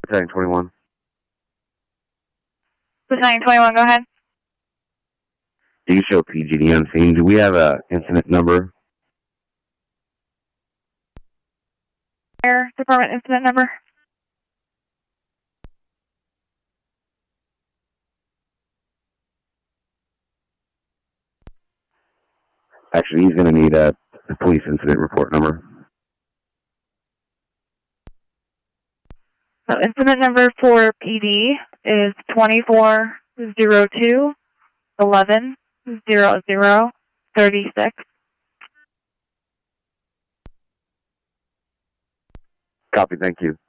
Battalion 21. Battalion 21, go ahead. Do you show PGD on scene? Do we have an incident number? Fire Department incident number. Actually, he's going to need a police incident report number. So incident number for PD is 2402 11 00 36. Copy, thank you.